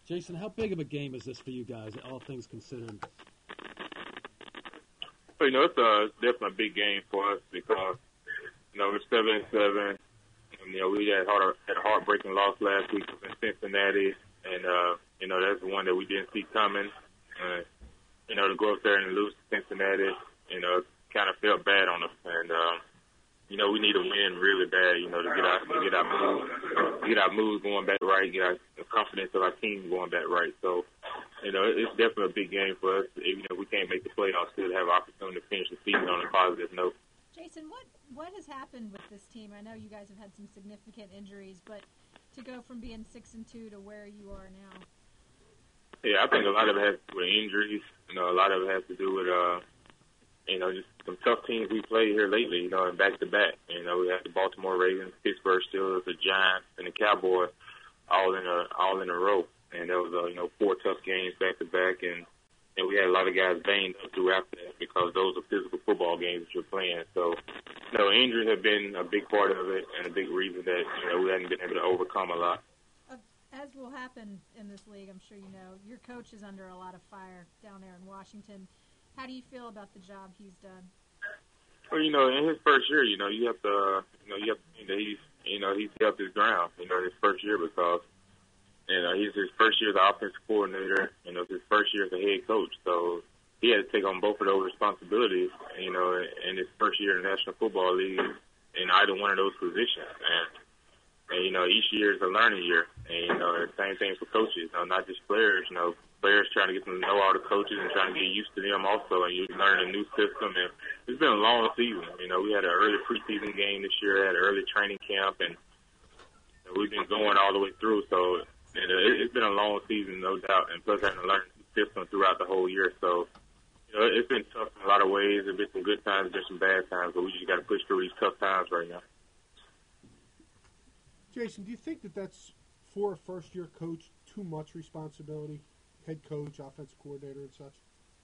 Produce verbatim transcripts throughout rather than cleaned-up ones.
Jason, how big of a game is this for you guys, all things considered? So, you know, it's, a, it's definitely a big game for us because, you know, we're seven and seven. And, you know, we had, heart, had a heartbreaking loss last week in Cincinnati, and uh, you know that's one that we didn't see coming. Uh, you know, to go up there and lose to Cincinnati, you know, kind of felt bad on us, and um, you know, we need a win really bad, you know, to get our to get our mood, get our mood going back right, get our the confidence of our team going back right. So, you know, it's definitely a big game for us. Even if we can't make the playoffs, still have an opportunity to finish the season on a positive note. Jason, what what has happened with this team? I know you guys have had some significant injuries, but to go from being six and two to where you are now. Yeah, I think a lot of it has to do with injuries. You know, a lot of it has to do with, uh, you know, just some tough teams we played here lately, you know, and back-to-back. You know, we had the Baltimore Ravens, Pittsburgh Steelers, the Giants, and the Cowboys all in a all in a row. And there was, uh, you know, four tough games back-to-back, and, and we had a lot of guys banged up throughout that because those are physical football games that you're playing. So, you know, injuries have been a big part of it and a big reason that, you know, we haven't been able to overcome a lot. As will happen in this league, I'm sure you know, your coach is under a lot of fire down there in Washington. How do you feel about the job he's done? Well, you know, in his first year, you know, you have to, you know, you have to think that he's, you know, he's held his ground, you know, his first year because, you know, he's his first year as the offensive coordinator, you know, his first year as a head coach. So he had to take on both of those responsibilities, you know, in his first year in the National Football League in either one of those positions. And, And, you know, each year is a learning year. And, you know, the same thing for coaches, you know, not just players. You know, players trying to get to know all the coaches and trying to get used to them also. And you learn a new system. And it's been a long season. You know, we had an early preseason game this year, had an early training camp, and we've been going all the way through. So you know, it, it's been a long season, no doubt. And plus having to learn the system throughout the whole year. So, you know, it's been tough in a lot of ways. There's been some good times, there's some bad times, but we just got to push through these tough times right now. Jason, do you think that that's, for a first-year coach, too much responsibility, head coach, offensive coordinator, and such?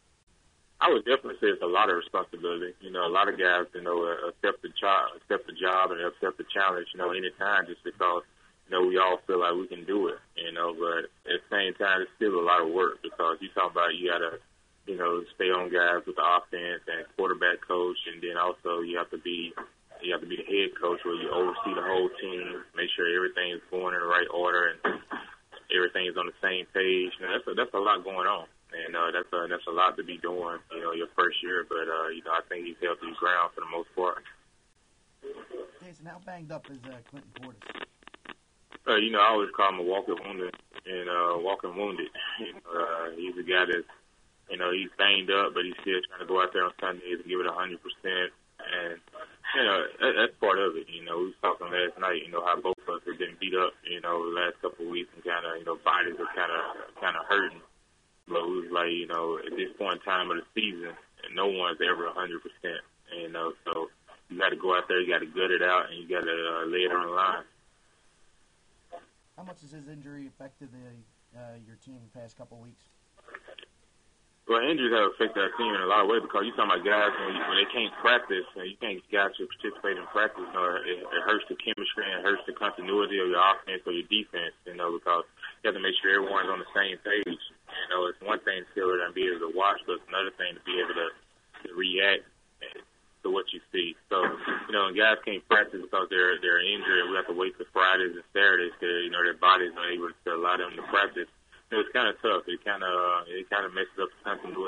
I would definitely say it's a lot of responsibility. You know, a lot of guys, you know, accept the job, accept the job, and accept the challenge. You know, any time, just because you know we all feel like we can do it. You know, but at the same time, it's still a lot of work because you talk about you gotta, you know, stay on guys with the offense and quarterback coach, and then also you have to be. You have to be the head coach where you oversee the whole team, make sure everything is going in the right order and everything is on the same page. You know, that's a, that's a lot going on, and uh, that's a, that's a lot to be doing. You know, your first year, but uh, you know, I think he's held his ground for the most part. Jason, how banged up is uh, Clinton Portis? Uh, you know, I always call him a walking wounded and uh, walking wounded. You know, uh, he's a guy that, you know, he's banged up, but he's still trying to go out there on Sundays and give it a hundred percent. And, you know, that, that's part of it. You know, we was talking last night, you know, how both of us have been beat up, you know, the last couple of weeks and kind of, you know, bodies are kind of kind of hurting. But we was like, you know, at this point in time of the season, no one's ever one hundred percent. You know, so you got to go out there, you got to gut it out, and you got to uh, lay it on the line. How much has his injury affected the, uh, your team the past couple of weeks? Well, injuries have affected our team in a lot of ways because you're talking about guys when, you, when they can't practice, and you can't get guys to participate in practice. You know, it, it hurts the chemistry and it hurts the continuity of your offense or your defense, you know, because you have to make sure everyone's on the same page. You know, it's one thing still to be able to watch, but it's another thing to be able to, to react to what you see. So, you know, when guys can't practice because they're, they're injured, we have to wait for Fridays and Saturdays to, you know, their bodies are able to allow them to practice. It was kind of tough. It kind of it kind of messes up the continuity